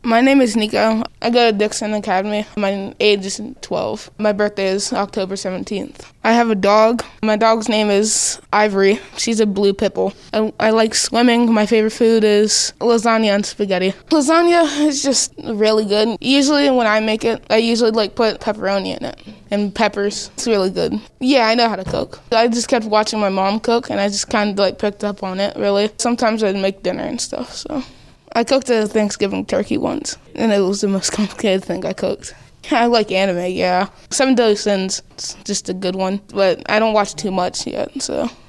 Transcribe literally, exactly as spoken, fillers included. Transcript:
My name is Nico. I go to Dixon Academy. My age is twelve. My birthday is October seventeenth. I have a dog. My dog's name is Ivory. She's a blue pit bull. I, I like swimming. My favorite food is lasagna and spaghetti. Lasagna is just really good. Usually when I make it, I usually like put pepperoni in it and peppers. It's really good. Yeah, I know how to cook. I just kept watching my mom cook and I just kind of like picked up on it, really. Sometimes I'd make dinner and stuff, so. I cooked a Thanksgiving turkey once, and it was the most complicated thing I cooked. I like anime, yeah. Seven Deadly Sins, it's just a good one, but I don't watch too much yet, so.